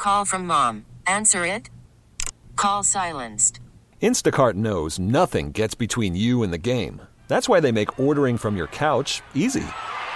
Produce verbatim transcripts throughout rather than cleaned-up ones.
call from mom. Answer it. Call silenced. Instacart knows nothing gets between you and the game. That's why they make ordering from your couch easy.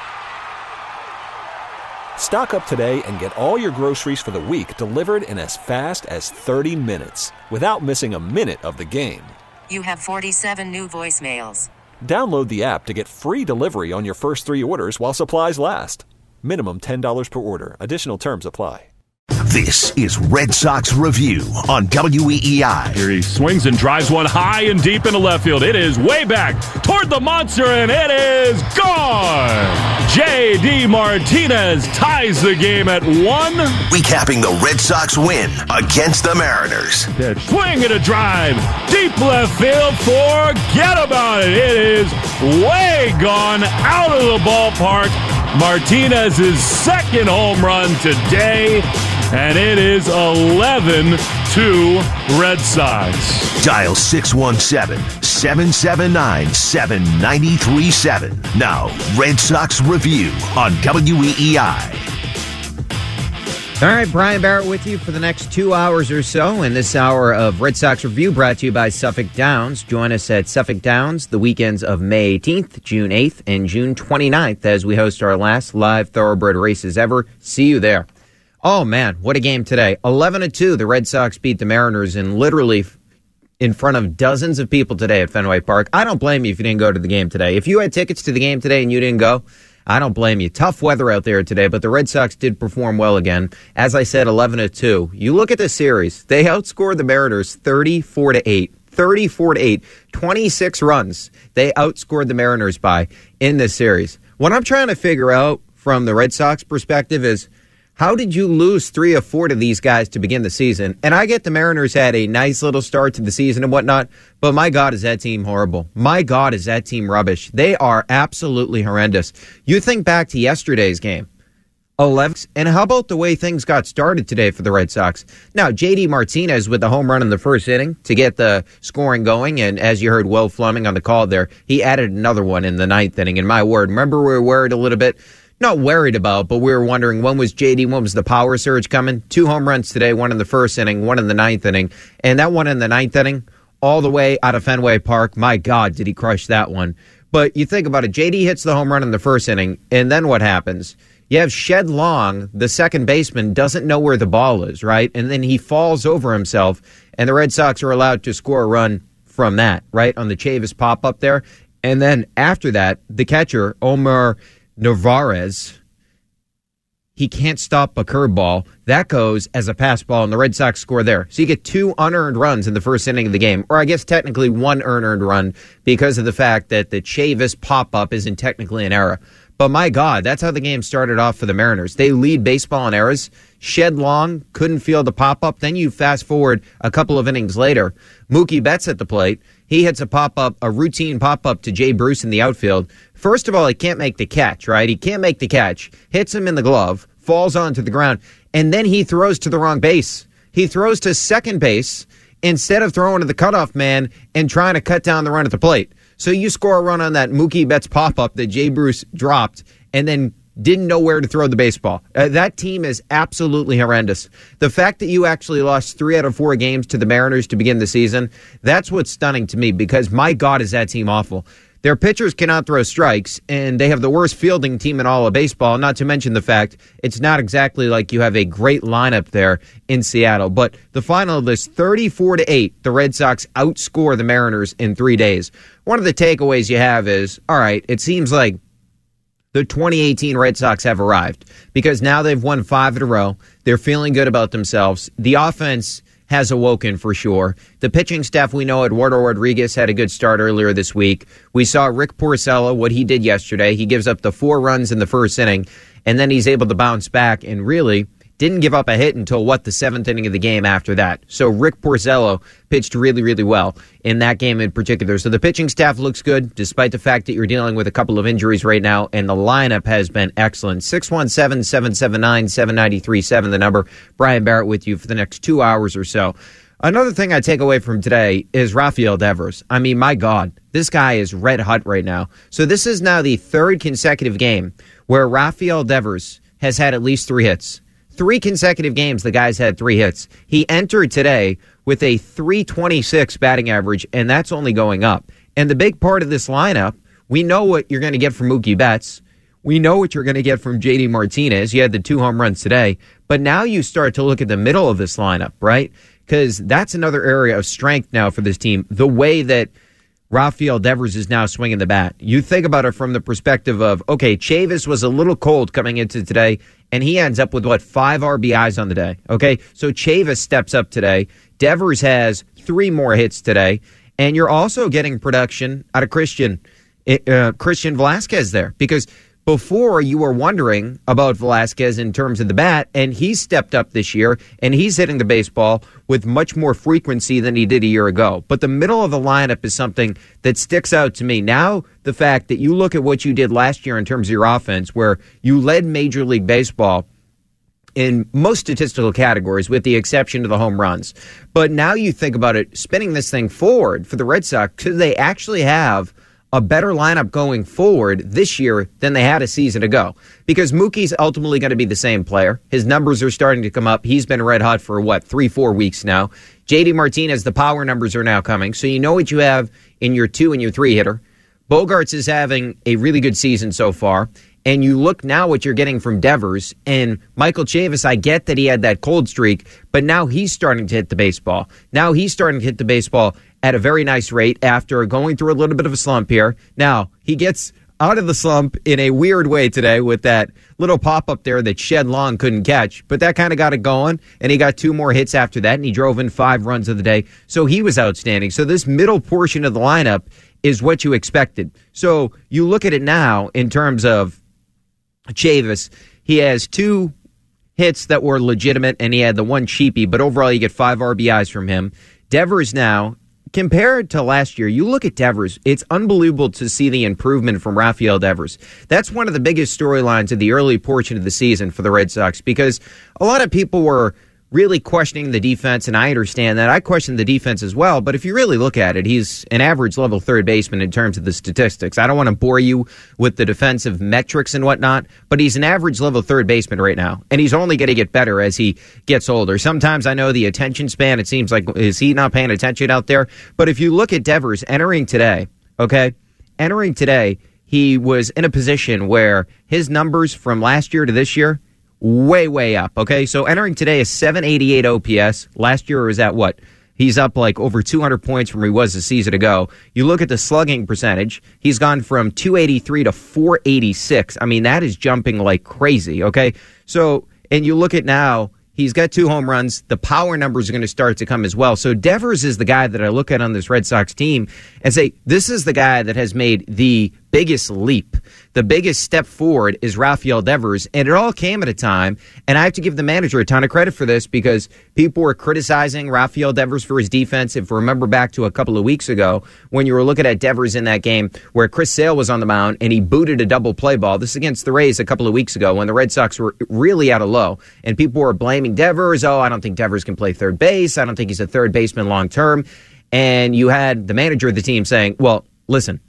Stock up today and get all your groceries for the week delivered in as fast as thirty minutes without missing a minute of the game. You have forty-seven new voicemails. Download the app to get free delivery on your first three orders while supplies last. Minimum ten dollars per order. Additional terms apply. This is Red Sox Review on W E E I. Here he swings and drives one high and deep into left field. It is way back toward the monster, and it is gone. J D Martinez ties the game at one. Recapping the Red Sox win against the Mariners. That swing and a drive. Deep left field. Forget about it. It is way gone out of the ballpark. Martinez's second home run today. And it is eleven two Red Sox. Dial six one seven, seven seven nine, seven nine three seven. Now, Red Sox Review on W E E I. All right, Brian Barrett with you for the next two hours or so. In this hour of Red Sox Review brought to you by Suffolk Downs. Join us at Suffolk Downs the weekends of May eighteenth, June eighth, and June twenty-ninth as we host our last live thoroughbred races ever. See you there. Oh, man, what a game today. eleven to two, the Red Sox beat the Mariners in literally in front of dozens of people today at Fenway Park. I don't blame you if you didn't go to the game today. If you had tickets to the game today and you didn't go, I don't blame you. Tough weather out there today, but the Red Sox did perform well again. As I said, eleven to two. You look at the series, they outscored the Mariners thirty-four to eight. thirty-four to eight. twenty-six runs they outscored the Mariners by in this series. What I'm trying to figure out from the Red Sox perspective is, how did you lose three or four to these guys to begin the season? And I get the Mariners had a nice little start to the season and whatnot, but my God, is that team horrible. My God, is that team rubbish. They are absolutely horrendous. You think back to yesterday's game, eleven, and how about the way things got started today for the Red Sox? Now, J D Martinez with the home run in the first inning to get the scoring going, and as you heard Will Fleming on the call there, he added another one in the ninth inning. And my word, remember we were worried a little bit? Not worried about, but we were wondering when was J D, when was the power surge coming? Two home runs today, one in the first inning, one in the ninth inning. And that one in the ninth inning, all the way out of Fenway Park, my God, did he crush that one. But you think about it, J D hits the home run in the first inning, and then what happens? You have Shed Long, the second baseman, doesn't know where the ball is, right? And then he falls over himself, and the Red Sox are allowed to score a run from that, right, on the Chavis pop-up there. And then after that, the catcher, Omar Narvaez, he can't stop a curveball. That goes as a pass ball, and the Red Sox score there. So you get two unearned runs in the first inning of the game, or I guess technically one unearned run because of the fact that the Chavis pop-up isn't technically an error. But my God, that's how the game started off for the Mariners. They lead baseball in errors. Shed Long couldn't field the pop-up. Then you fast forward a couple of innings later. Mookie Betts at the plate. He hits a pop-up, a routine pop-up to Jay Bruce in the outfield. First of all, he can't make the catch, right? He can't make the catch. Hits him in the glove, falls onto the ground, and then he throws to the wrong base. He throws to second base instead of throwing to the cutoff man and trying to cut down the run at the plate. So you score a run on that Mookie Betts pop-up that Jay Bruce dropped and then didn't know where to throw the baseball. Uh, that team is absolutely horrendous. The fact that you actually lost three out of four games to the Mariners to begin the season, that's what's stunning to me because, my God, is that team awful. Their pitchers cannot throw strikes, and they have the worst fielding team in all of baseball, not to mention the fact it's not exactly like you have a great lineup there in Seattle. But the final of this, thirty-four to eight, the Red Sox outscore the Mariners in three days. One of the takeaways you have is, all right, it seems like the twenty eighteen Red Sox have arrived because now they've won five in a row. They're feeling good about themselves. The offense has awoken for sure. The pitching staff, we know Eduardo Rodriguez had a good start earlier this week. We saw Rick Porcello, what he did yesterday. He gives up the four runs in the first inning, and then he's able to bounce back and really didn't give up a hit until, what, the seventh inning of the game after that. So Rick Porcello pitched really, really well in that game in particular. So the pitching staff looks good, despite the fact that you're dealing with a couple of injuries right now, and the lineup has been excellent. six one seven, seven seven nine, seven nine three seven, the number. Brian Barrett with you for the next two hours or so. Another thing I take away from today is Rafael Devers. I mean, my God, this guy is red hot right now. So this is now the third consecutive game where Rafael Devers has had at least three hits. Three consecutive games, the guy's had three hits. He entered today with a three twenty-six batting average, and that's only going up. And the big part of this lineup, we know what you're going to get from Mookie Betts. We know what you're going to get from J D Martinez. You had the two home runs today. But now you start to look at the middle of this lineup, right? Because that's another area of strength now for this team. The way that Rafael Devers is now swinging the bat. You think about it from the perspective of, okay, Chavis was a little cold coming into today, and he ends up with, what, five R B Is on the day. Okay, so Chavis steps up today. Devers has three more hits today, and you're also getting production out of Christian, uh, Christian Velasquez there, because before you were wondering about Velasquez in terms of the bat, and he's stepped up this year, and he's hitting the baseball with much more frequency than he did a year ago. But the middle of the lineup is something that sticks out to me. Now, the fact that you look at what you did last year in terms of your offense, where you led Major League Baseball in most statistical categories, with the exception of the home runs. But now you think about it, spinning this thing forward for the Red Sox, because they actually have a better lineup going forward this year than they had a season ago. Because Mookie's ultimately going to be the same player. His numbers are starting to come up. He's been red hot for, what, three, four weeks now. J D Martinez, the power numbers are now coming. So you know what you have in your two and your three hitter. Bogarts is having a really good season so far. And you look now what you're getting from Devers. And Michael Chavis, I get that he had that cold streak, but now he's starting to hit the baseball. Now he's starting to hit the baseball at a very nice rate after going through a little bit of a slump here. Now, he gets out of the slump in a weird way today with that little pop-up there that Shed Long couldn't catch, but that kind of got it going, and he got two more hits after that, and he drove in five runs of the day, so he was outstanding. So this middle portion of the lineup is what you expected. So you look at it now in terms of Chavis. He has two hits that were legitimate, and he had the one cheapie, but overall you get five R B Is from him. Devers now, compared to last year, you look at Devers, it's unbelievable to see the improvement from Rafael Devers. That's one of the biggest storylines of the early portion of the season for the Red Sox, because a lot of people were really questioning the defense, and I understand that. I question the defense as well, but if you really look at it, he's an average level third baseman in terms of the statistics. I don't want to bore you with the defensive metrics and whatnot, but he's an average level third baseman right now, and he's only going to get better as he gets older. Sometimes I know the attention span, it seems like, is he not paying attention out there? But if you look at Devers entering today, okay, entering today, he was in a position where his numbers from last year to this year, way, way up, okay? So entering today is seven eighty-eight O P S. Last year was at what? He's up like over two hundred points from where he was a season ago. You look at the slugging percentage, he's gone from two eighty-three to four eighty-six. I mean, that is jumping like crazy, okay? So, and you look at now, he's got two home runs. The power numbers are going to start to come as well. So Devers is the guy that I look at on this Red Sox team and say, this is the guy that has made the biggest leap. The biggest step forward is Rafael Devers, and it all came at a time, and I have to give the manager a ton of credit for this, because people were criticizing Rafael Devers for his defense. If you remember back to a couple of weeks ago when you were looking at Devers in that game where Chris Sale was on the mound and he booted a double play ball. This is against the Rays a couple of weeks ago when the Red Sox were really out of low, and people were blaming Devers. Oh, I don't think Devers can play third base. I don't think he's a third baseman long term. And you had the manager of the team saying, well, listen,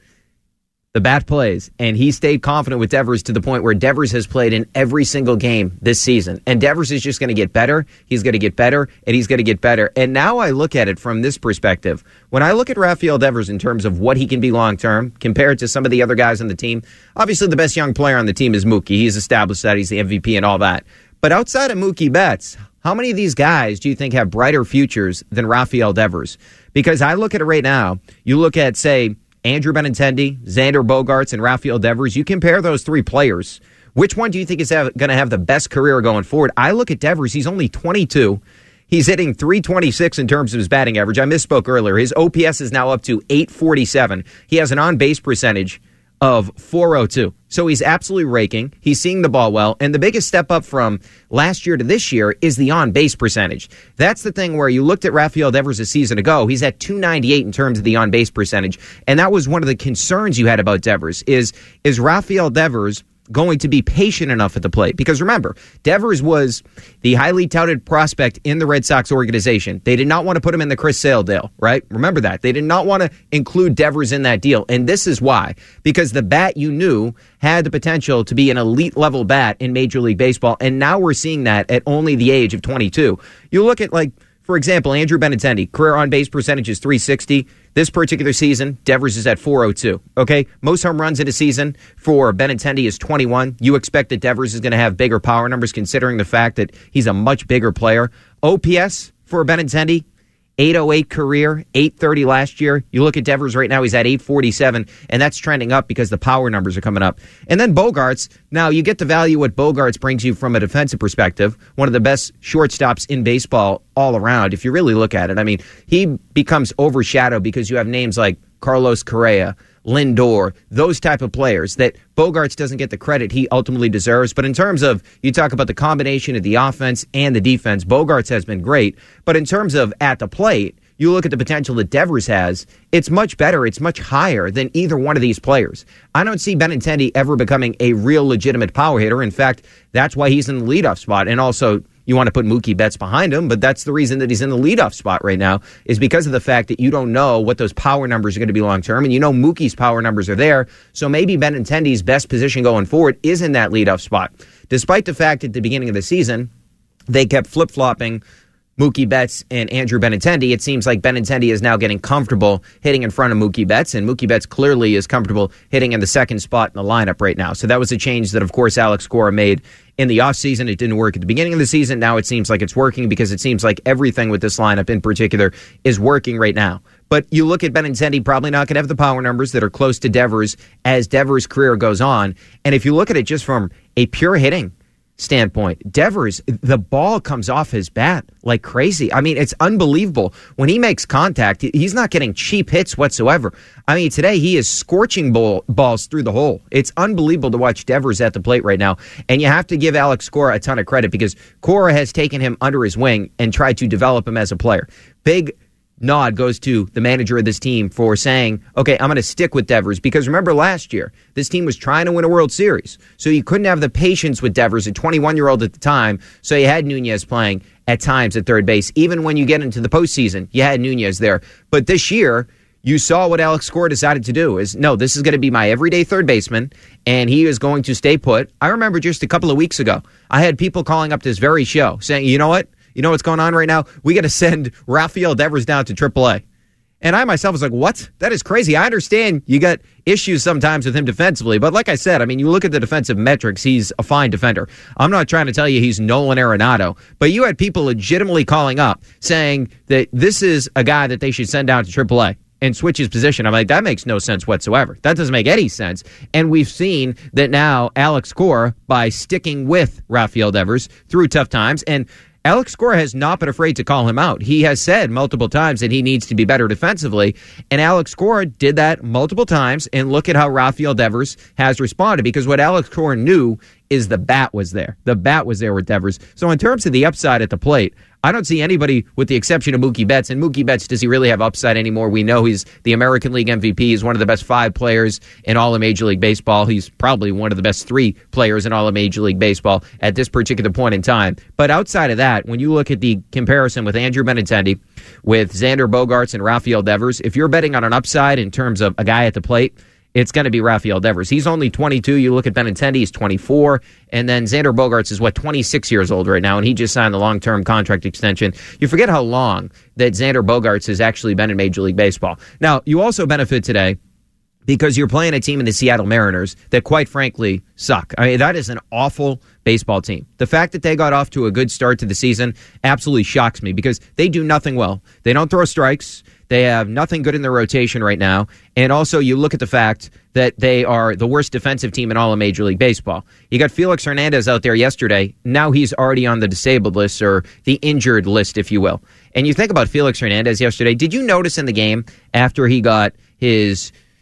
the bat plays, and he stayed confident with Devers to the point where Devers has played in every single game this season. And Devers is just going to get better. He's going to get better, and he's going to get better. And now I look at it from this perspective. When I look at Rafael Devers in terms of what he can be long-term compared to some of the other guys on the team, obviously the best young player on the team is Mookie. He's established that. He's the M V P and all that. But outside of Mookie Betts, how many of these guys do you think have brighter futures than Rafael Devers? Because I look at it right now. You look at, say, Andrew Benintendi, Xander Bogaerts, and Rafael Devers. You compare those three players. Which one do you think is going to have the best career going forward? I look at Devers. He's only twenty-two. He's hitting three twenty-six in terms of his batting average. I misspoke earlier. His O P S is now up to eight forty-seven. He has an on-base percentage of four oh two. So he's absolutely raking. He's seeing the ball well. And the biggest step up from last year to this year is the on-base percentage. That's the thing where you looked at Rafael Devers a season ago. He's at two ninety-eight in terms of the on-base percentage. And that was one of the concerns you had about Devers is, is Rafael Devers going to be patient enough at the plate. Because remember, Devers was the highly touted prospect in the Red Sox organization. They did not want to put him in the Chris Sale deal, right? Remember that. They did not want to include Devers in that deal. And this is why. Because the bat you knew had the potential to be an elite level bat in Major League Baseball. And now we're seeing that at only the age of twenty-two. You look at, like, for example, Andrew Benintendi, career on-base percentage is three sixty. This particular season, Devers is at four oh two, okay? Most home runs in a season for Benintendi is twenty-one. You expect that Devers is going to have bigger power numbers considering the fact that he's a much bigger player. O P S for Benintendi, eight oh eight career, eight thirty last year. You look at Devers right now, he's at eight forty-seven, and that's trending up because the power numbers are coming up. And then Bogaerts, now you get to value what Bogaerts brings you from a defensive perspective, one of the best shortstops in baseball all around, if you really look at it. I mean, he becomes overshadowed because you have names like Carlos Correa, Lindor, those type of players that Bogaerts doesn't get the credit he ultimately deserves. But in terms of, you talk about the combination of the offense and the defense, Bogaerts has been great. But in terms of at the plate, you look at the potential that Devers has, it's much better, it's much higher than either one of these players. I don't see Benintendi ever becoming a real legitimate power hitter. In fact, that's why he's in the leadoff spot. And also, you want to put Mookie Betts behind him, but that's the reason that he's in the leadoff spot right now, is because of the fact that you don't know what those power numbers are going to be long-term, and you know Mookie's power numbers are there, so maybe Benintendi's best position going forward is in that leadoff spot. Despite the fact at the beginning of the season, they kept flip-flopping Mookie Betts and Andrew Benintendi. It seems like Benintendi is now getting comfortable hitting in front of Mookie Betts, and Mookie Betts clearly is comfortable hitting in the second spot in the lineup right now. So that was a change that, of course, Alex Cora made in the offseason. It didn't work at the beginning of the season. Now it seems like it's working because it seems like everything with this lineup in particular is working right now. But you look at Benintendi, probably not going to have the power numbers that are close to Devers as Devers' career goes on. And if you look at it just from a pure hitting standpoint, Devers, the ball comes off his bat like crazy. I mean, it's unbelievable. When he makes contact, he's not getting cheap hits whatsoever. I mean, today he is scorching ball, balls through the hole. It's unbelievable to watch Devers at the plate right now. And you have to give Alex Cora a ton of credit because Cora has taken him under his wing and tried to develop him as a player. Big nod goes to the manager of this team for saying, okay, I'm going to stick with Devers. Because remember last year, this team was trying to win a World Series. So you couldn't have the patience with Devers, a twenty-one-year-old at the time. So you had Nunez playing at times at third base. Even when you get into the postseason, you had Nunez there. But this year, you saw what Alex Cora decided to do is, no, this is going to be my everyday third baseman, and he is going to stay put. I remember just a couple of weeks ago, I had people calling up this very show saying, you know what? You know what's going on right now? We got to send Rafael Devers down to triple A. And I myself was like, what? That is crazy. I understand you got issues sometimes with him defensively. But like I said, I mean, you look at the defensive metrics, he's a fine defender. I'm not trying to tell you he's Nolan Arenado. But you had people legitimately calling up saying that this is a guy that they should send down to triple A and switch his position. I'm like, that makes no sense whatsoever. That doesn't make any sense. And we've seen that now Alex Cora, by sticking with Rafael Devers through tough times, and Alex Cora has not been afraid to call him out. He has said multiple times that he needs to be better defensively, and Alex Cora did that multiple times, and look at how Rafael Devers has responded, because what Alex Cora knew is the bat was there. The bat was there with Devers. So in terms of the upside at the plate, I don't see anybody with the exception of Mookie Betts. And Mookie Betts, does he really have upside anymore? We know he's the American League M V P. He's one of the best five players in all of Major League Baseball. He's probably one of the best three players in all of Major League Baseball at this particular point in time. But outside of that, when you look at the comparison with Andrew Benintendi, with Xander Bogaerts and Rafael Devers, if you're betting on an upside in terms of a guy at the plate, it's going to be Rafael Devers. He's only twenty-two. You look at Benintendi, he's twenty-four. And then Xander Bogaerts is, what, twenty-six years old right now, and he just signed the long-term contract extension. You forget how long that Xander Bogaerts has actually been in Major League Baseball. Now, you also benefit today because you're playing a team in the Seattle Mariners that, quite frankly, suck. I mean, that is an awful baseball team. The fact that they got off to a good start to the season absolutely shocks me because they do nothing well. They don't throw strikes. They have nothing good in their rotation right now. And also, you look at the fact that they are the worst defensive team in all of Major League Baseball. You got Felix Hernandez out there yesterday. Now he's already on the disabled list, or the injured list, if you will. And you think about Felix Hernandez yesterday. Did you notice in the game after he got his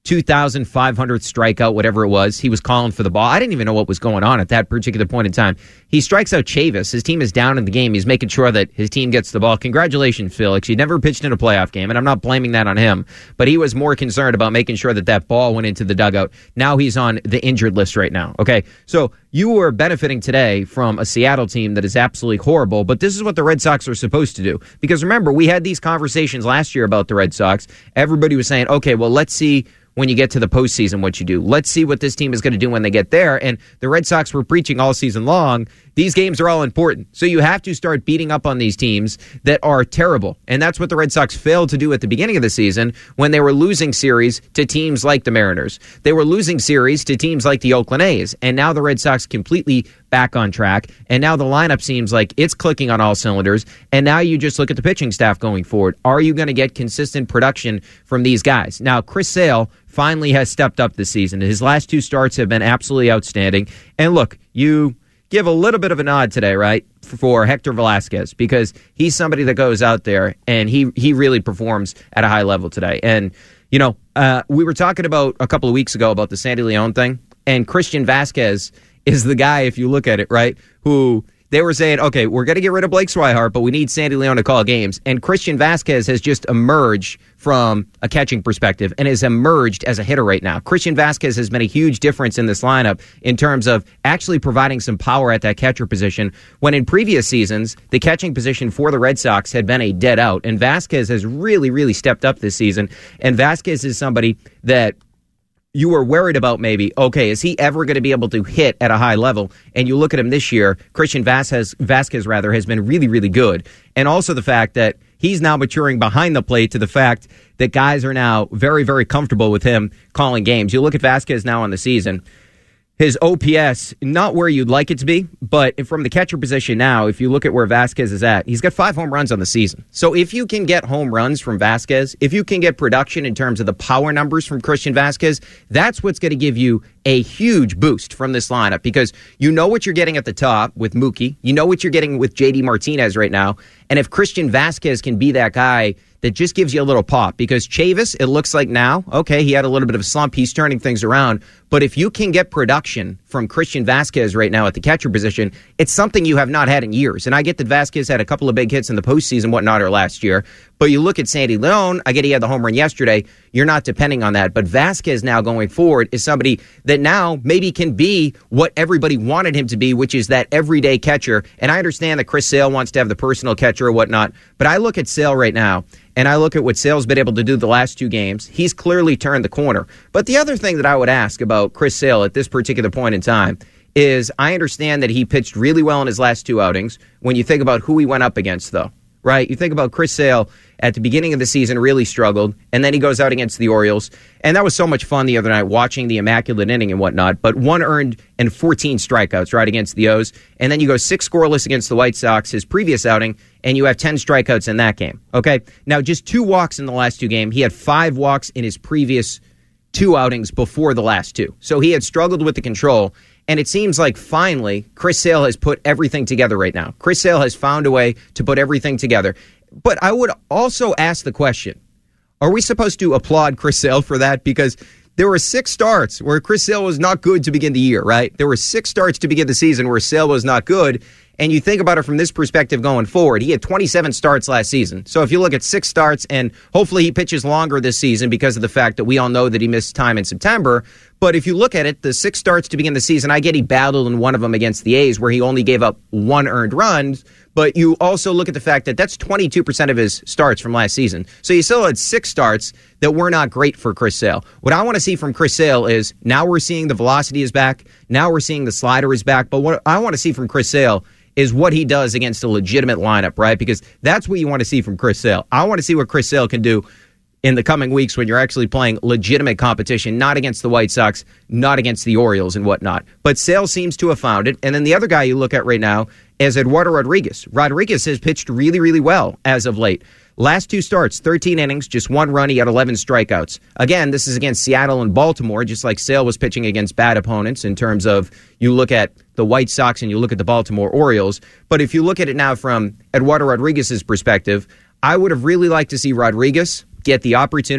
two thousand five hundredth strikeout, whatever it was. He was calling for the ball. I didn't even know what was going on at that particular point in time. He strikes out Chavis. His team is down in the game. He's making sure that his team gets the ball. Congratulations, Felix. He never pitched in a playoff game, and I'm not blaming that on him, but he was more concerned about making sure that that ball went into the dugout. Now he's on the injured list right now. Okay, so you were benefiting today from a Seattle team that is absolutely horrible, but this is what the Red Sox are supposed to do. Because remember, we had these conversations last year about the Red Sox. Everybody was saying, okay, well, let's see when you get to the postseason what you do. Let's see what this team is going to do when they get there. And the Red Sox were preaching all season long, these games are all important. So you have to start beating up on these teams that are terrible. And that's what the Red Sox failed to do at the beginning of the season when they were losing series to teams like the Mariners. They were losing series to teams like the Oakland A's. And now the Red Sox completely back on track. And now the lineup seems like it's clicking on all cylinders. And now you just look at the pitching staff going forward. Are you going to get consistent production from these guys? Now, Chris Sale finally has stepped up this season. His last two starts have been absolutely outstanding. And look, you give a little bit of a nod today, right, for Hector Velasquez, because he's somebody that goes out there and he he really performs at a high level today. And, you know, uh, we were talking about a couple of weeks ago about the Sandy Leon thing, and Christian Vasquez is the guy, if you look at it, right, who they were saying, okay, we're going to get rid of Blake Swihart, but we need Sandy Leon to call games. And Christian Vasquez has just emerged from a catching perspective and has emerged as a hitter right now. Christian Vasquez has been a huge difference in this lineup in terms of actually providing some power at that catcher position, when in previous seasons, the catching position for the Red Sox had been a dead out. And Vasquez has really, really stepped up this season. And Vasquez is somebody that you were worried about maybe, okay, is he ever going to be able to hit at a high level? And you look at him this year, Christian Vasquez, Vasquez rather, has been really, really good. And also the fact that he's now maturing behind the plate to the fact that guys are now very, very comfortable with him calling games. You look at Vasquez now on the season. His O P S, not where you'd like it to be, but from the catcher position now, if you look at where Vasquez is at, he's got five home runs on the season. So if you can get home runs from Vasquez, if you can get production in terms of the power numbers from Christian Vasquez, that's what's going to give you a huge boost from this lineup, because you know what you're getting at the top with Mookie. You know what you're getting with J D Martinez right now. And if Christian Vasquez can be that guy that just gives you a little pop, because Chavis, it looks like now, okay, he had a little bit of a slump. He's turning things around. But if you can get production from Christian Vasquez right now at the catcher position, it's something you have not had in years. And I get that Vasquez had a couple of big hits in the postseason, whatnot, or last year. But you look at Sandy Leon, I get he had the home run yesterday. You're not depending on that. But Vasquez now going forward is somebody that now maybe can be what everybody wanted him to be, which is that everyday catcher. And I understand that Chris Sale wants to have the personal catcher or whatnot. But I look at Sale right now, and I look at what Sale's been able to do the last two games. He's clearly turned the corner. But the other thing that I would ask about Chris Sale at this particular point in time is I understand that he pitched really well in his last two outings. When you think about who he went up against, though, right? You think about Chris Sale at the beginning of the season really struggled, and then he goes out against the Orioles. And that was so much fun the other night watching the immaculate inning and whatnot. But one earned and fourteen strikeouts right against the O's. And then you go six scoreless against the White Sox, his previous outing, and you have ten strikeouts in that game. Okay? Now, just two walks in the last two games. He had five walks in his previous two outings before the last two. So he had struggled with the control. And it seems like finally Chris Sale has put everything together right now. Chris Sale has found a way to put everything together. But I would also ask the question, are we supposed to applaud Chris Sale for that? Because there were six starts where Chris Sale was not good to begin the year, right? There were six starts to begin the season where Sale was not good. And you think about it from this perspective going forward, he had twenty-seven starts last season. So if you look at six starts, and hopefully he pitches longer this season because of the fact that we all know that he missed time in September. But if you look at it, the six starts to begin the season, I get he battled in one of them against the A's where he only gave up one earned run. But you also look at the fact that that's twenty-two percent of his starts from last season. So you still had six starts that were not great for Chris Sale. What I want to see from Chris Sale is now we're seeing the velocity is back. Now we're seeing the slider is back. But what I want to see from Chris Sale is what he does against a legitimate lineup, right? Because that's what you want to see from Chris Sale. I want to see what Chris Sale can do in the coming weeks when you're actually playing legitimate competition, not against the White Sox, not against the Orioles and whatnot. But Sale seems to have found it. And then the other guy you look at right now is Eduardo Rodriguez. Rodriguez has pitched really, really well as of late. Last two starts, thirteen innings, just one run. He had eleven strikeouts. Again, this is against Seattle and Baltimore, just like Sale was pitching against bad opponents in terms of you look at the White Sox and you look at the Baltimore Orioles. But if you look at it now from Eduardo Rodriguez's perspective, I would have really liked to see Rodriguez get the opportunity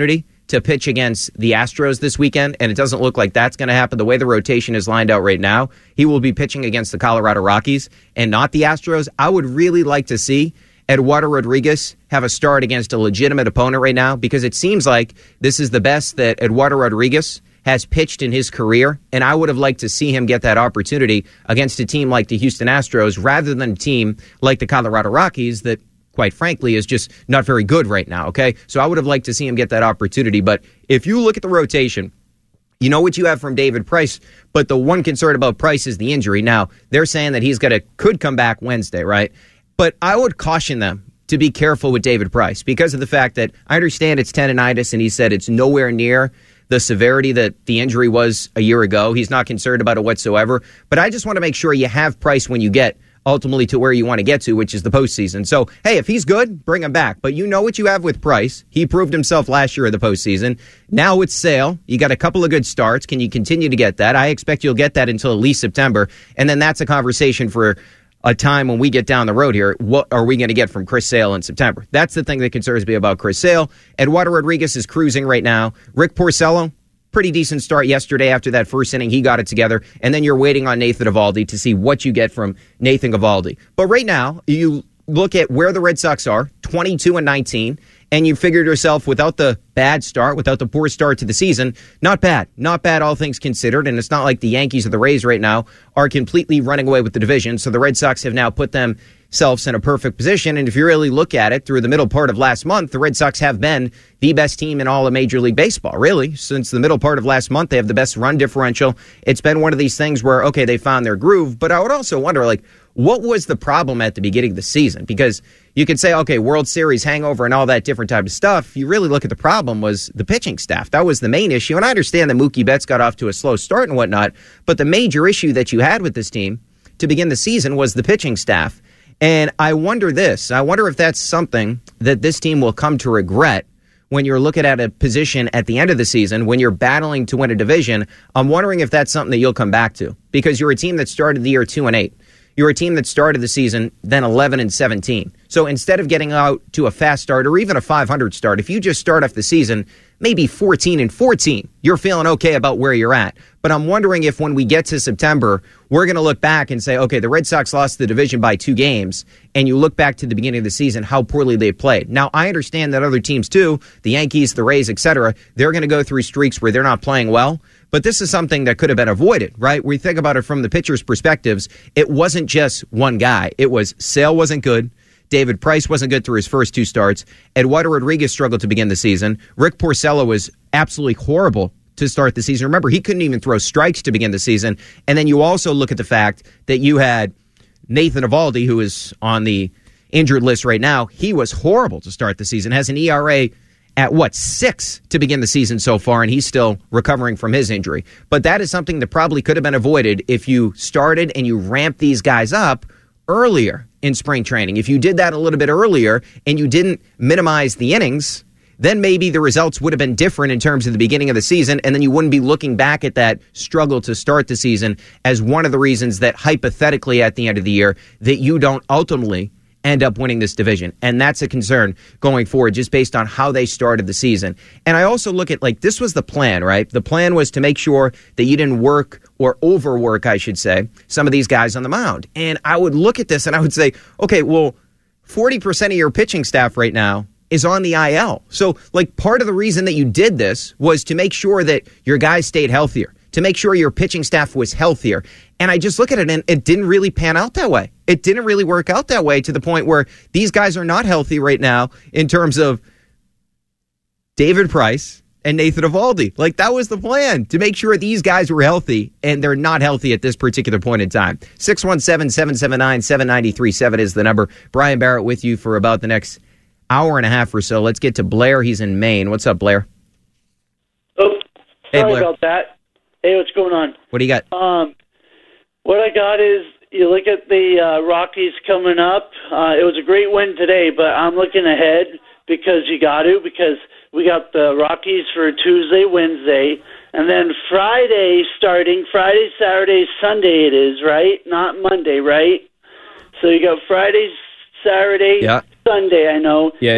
to pitch against the Astros this weekend, and it doesn't look like that's going to happen. The way the rotation is lined out right now, he will be pitching against the Colorado Rockies and not the Astros. I would really like to see Eduardo Rodriguez have a start against a legitimate opponent right now, because it seems like this is the best that Eduardo Rodriguez has pitched in his career, and I would have liked to see him get that opportunity against a team like the Houston Astros rather than a team like the Colorado Rockies that, quite frankly, is just not very good right now, okay? So I would have liked to see him get that opportunity, but if you look at the rotation, you know what you have from David Price, but the one concern about Price is the injury. Now, they're saying that he's gonna could come back Wednesday, right? But I would caution them to be careful with David Price because of the fact that I understand it's tendonitis, and he said it's nowhere near the severity that the injury was a year ago. He's not concerned about it whatsoever. But I just want to make sure you have Price when you get ultimately to where you want to get to, which is the postseason. So, hey, if he's good, bring him back. But you know what you have with Price. He proved himself last year in the postseason. Now it's Sale. You got a couple of good starts. Can you continue to get that? I expect you'll get that until at least September. And then that's a conversation for a time when we get down the road here. What are we going to get from Chris Sale in September? That's the thing that concerns me about Chris Sale. Eduardo Rodriguez is cruising right now. Rick Porcello, pretty decent start yesterday after that first inning. He got it together. And then you're waiting on Nathan Eovaldi to see what you get from Nathan Eovaldi. But right now, you look at where the Red Sox are, twenty-two and nineteen, and you figured yourself, without the bad start, without the poor start to the season, not bad. Not bad, all things considered. And it's not like the Yankees or the Rays right now are completely running away with the division. So the Red Sox have now put themselves in a perfect position. And if you really look at it through the middle part of last month, the Red Sox have been the best team in all of Major League Baseball, really. Since the middle part of last month, they have the best run differential. It's been one of these things where, okay, they found their groove. But I would also wonder, like, what was the problem at the beginning of the season? Because you could say, okay, World Series hangover and all that different type of stuff. You really look at the problem was the pitching staff. That was the main issue. And I understand that Mookie Betts got off to a slow start and whatnot, but the major issue that you had with this team to begin the season was the pitching staff. And I wonder this. I wonder if that's something that this team will come to regret when you're looking at a position at the end of the season, when you're battling to win a division. I'm wondering if that's something that you'll come back to, because you're a team that started the year two and eight. You're a team that started the season then eleven and seventeen. So instead of getting out to a fast start or even a five hundred start, if you just start off the season maybe fourteen and fourteen, you're feeling okay about where you're at. But I'm wondering if when we get to September, we're going to look back and say, okay, the Red Sox lost the division by two games, and you look back to the beginning of the season, how poorly they played. Now, I understand that other teams too, the Yankees, the Rays, et cetera, they're going to go through streaks where they're not playing well. But this is something that could have been avoided, right? We think about it from the pitcher's perspectives. It wasn't just one guy. It was Sale wasn't good. David Price wasn't good through his first two starts. Eduardo Rodriguez struggled to begin the season. Rick Porcello was absolutely horrible to start the season. Remember, he couldn't even throw strikes to begin the season. And then you also look at the fact that you had Nathan Eovaldi, who is on the injured list right now. He was horrible to start the season, has an E R A at what, six to begin the season so far, and he's still recovering from his injury. But that is something that probably could have been avoided if you started and you ramped these guys up earlier in spring training. If you did that a little bit earlier and you didn't minimize the innings, then maybe the results would have been different in terms of the beginning of the season, and then you wouldn't be looking back at that struggle to start the season as one of the reasons that hypothetically at the end of the year that you don't ultimately end up winning this division. And that's a concern going forward just based on how they started the season. And I also look at, like, this was the plan, right? The plan was to make sure that you didn't work or overwork, I should say, some of these guys on the mound. And I would look at this and I would say, okay, well, forty percent of your pitching staff right now is on the I L. So, like, part of the reason that you did this was to make sure that your guys stayed healthier, to make sure your pitching staff was healthier. And I just look at it, and it didn't really pan out that way. It didn't really work out that way to the point where these guys are not healthy right now in terms of David Price and Nathan Eovaldi. Like, that was the plan, to make sure these guys were healthy, and they're not healthy at this particular point in time. six one seven, seven seven nine, seven nine three seven is the number. Brian Barrett with you for about the next hour and a half or so. Let's get to Blair. He's in Maine. What's up, Blair? Oh, hey, sorry Blair. about that. Hey, what's going on? What do you got? Um, what I got is, you look at the uh, Rockies coming up. Uh, it was a great win today, but I'm looking ahead because you got to, because we got the Rockies for Tuesday, Wednesday, and then Friday starting, Friday, Saturday, Sunday it is, right? Not Monday, right? So you got Friday, Saturday, yeah. Sunday, I know. Yeah, and yeah. It's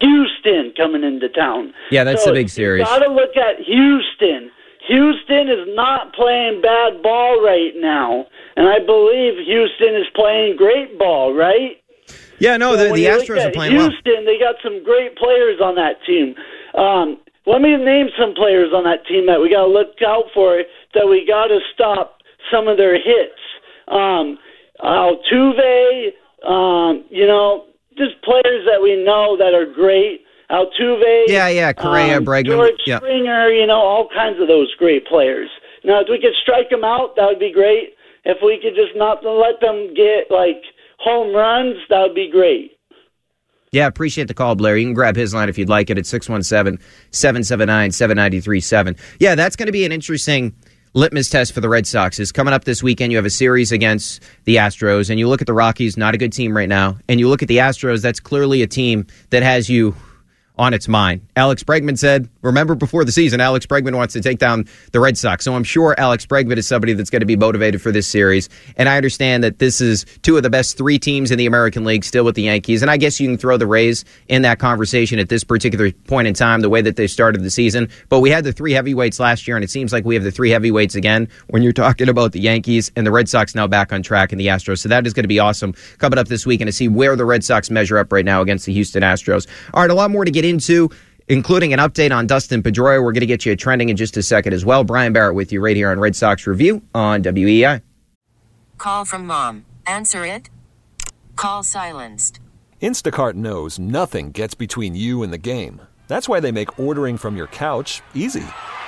Houston coming into town. Yeah, that's so a big series. You got to look at Houston. Houston is not playing bad ball right now, and I believe Houston is playing great ball, right? Yeah, no, so the, the Astros are playing Houston, well. They got some great players on that team. Um, let me name some players on that team that we got to look out for, that we got to stop some of their hits. Um, Altuve, um, you know, just players that we know that are great. Altuve, yeah, yeah, Correa, um, Bregman, George yeah. Springer, you know, all kinds of those great players. Now, if we could strike them out, that would be great. If we could just not let them get, like, home runs, that would be great. Yeah, appreciate the call, Blair. You can grab his line if you'd like it at six one seven, seven seven nine, seven nine three seven. Yeah, that's going to be an interesting litmus test for the Red Sox. Is coming up this weekend. You have a series against the Astros, and you look at the Rockies, not a good team right now, and you look at the Astros, that's clearly a team that has you on its mind. Alex Bregman said, remember before the season, Alex Bregman wants to take down the Red Sox. So I'm sure Alex Bregman is somebody that's going to be motivated for this series. And I understand that this is two of the best three teams in the American League still with the Yankees. And I guess you can throw the Rays in that conversation at this particular point in time, the way that they started the season. But we had the three heavyweights last year, and it seems like we have the three heavyweights again when you're talking about the Yankees and the Red Sox now back on track and the Astros. So that is going to be awesome coming up this weekend to see where the Red Sox measure up right now against the Houston Astros. All right, a lot more to get into, including an update on Dustin Pedroia. We're going to get you trending in just a second as well. Brian Barrett with you right here on Red Sox Review on W E I. Call from mom. Answer it. Call silenced. Instacart knows nothing gets between you and the game. That's why they make ordering from your couch easy.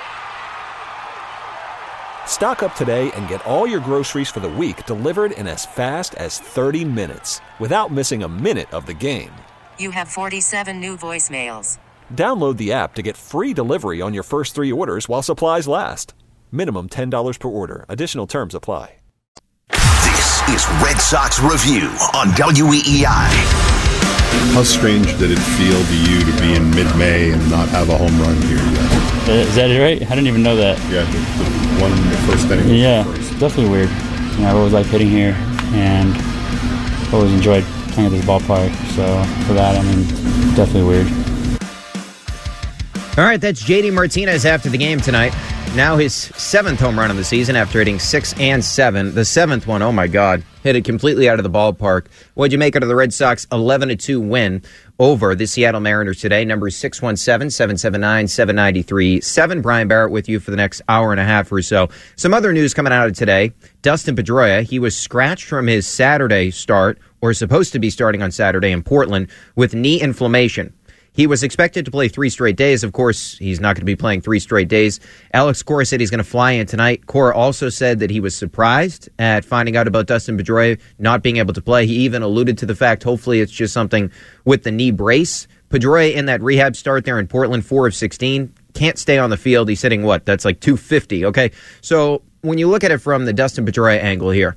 Stock up today and get all your groceries for the week delivered in as fast as thirty minutes without missing a minute of the game. You have forty-seven new voicemails. Download the app to get free delivery on your first three orders while supplies last. Minimum ten dollars per order. Additional terms apply. This is Red Sox Review on W E E I. How strange did it feel to you to be in mid-May and not have a home run here yet? Uh, is that it right? I didn't even know that. Yeah, the, the one in the first inning. Yeah, first. Definitely weird. You know, I always liked hitting here and always enjoyed playing at this ballpark. So for that, I mean, definitely weird. All right, that's J D Martinez after the game tonight. Now his seventh home run of the season after hitting six and seven. The seventh one, oh my God, hit it completely out of the ballpark. What'd you make out of the Red Sox eleven to two win over the Seattle Mariners today? Number six one seven, seven seven nine, seven nine three seven. Brian Barrett with you for the next hour and a half or so. Some other news coming out of today. Dustin Pedroia, he was scratched from his Saturday start, or supposed to be starting on Saturday in Portland, with knee inflammation. He was expected to play three straight days. Of course, he's not going to be playing three straight days. Alex Cora said he's going to fly in tonight. Cora also said that he was surprised at finding out about Dustin Pedroia not being able to play. He even alluded to the fact, hopefully it's just something with the knee brace. Pedroia in that rehab start there in Portland, four of sixteen. Can't stay on the field. He's hitting what? That's like two fifty, okay? So when you look at it from the Dustin Pedroia angle here,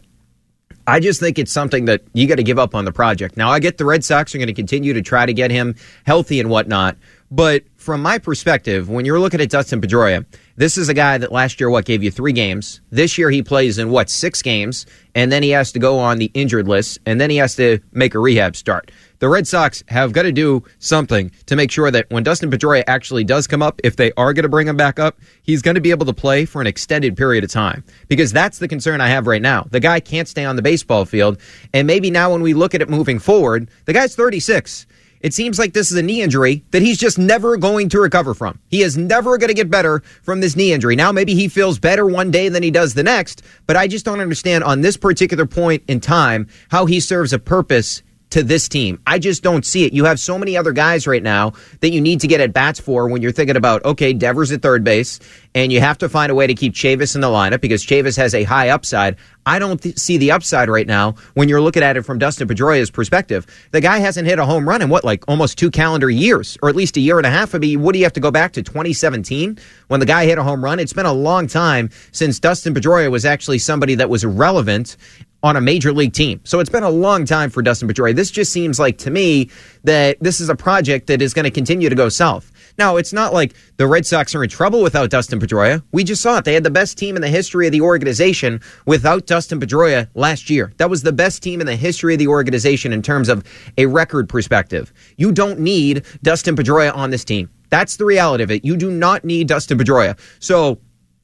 I just think it's something that you got to give up on the project. Now, I get the Red Sox are going to continue to try to get him healthy and whatnot, but from my perspective, when you're looking at Dustin Pedroia, this is a guy that last year, what, gave you three games. This year he plays in, what, six games, and then he has to go on the injured list, and then he has to make a rehab start. The Red Sox have got to do something to make sure that when Dustin Pedroia actually does come up, if they are going to bring him back up, he's going to be able to play for an extended period of time. Because that's the concern I have right now. The guy can't stay on the baseball field, and maybe now when we look at it moving forward, the guy's thirty-six. It seems like this is a knee injury that he's just never going to recover from. He is never going to get better from this knee injury. Now, maybe he feels better one day than he does the next, but I just don't understand on this particular point in time how he serves a purpose to this team. I just don't see it. You have so many other guys right now that you need to get at bats for when you're thinking about, okay, Devers at third base, and you have to find a way to keep Chavis in the lineup because Chavis has a high upside. I don't th- see the upside right now when you're looking at it from Dustin Pedroia's perspective. The guy hasn't hit a home run in what, like almost two calendar years, or at least a year and a half. I mean, what do you have to go back to twenty seventeen when the guy hit a home run? It's been a long time since Dustin Pedroia was actually somebody that was relevant on a major league team. So it's been a long time for Dustin Pedroia. This just seems like to me that this is a project that is going to continue to go south. Now, it's not like the Red Sox are in trouble without Dustin Pedroia. We just saw it. They had the best team in the history of the organization without Dustin Pedroia last year. That was the best team in the history of the organization in terms of a record perspective. You don't need Dustin Pedroia on this team. That's the reality of it. You do not need Dustin Pedroia. So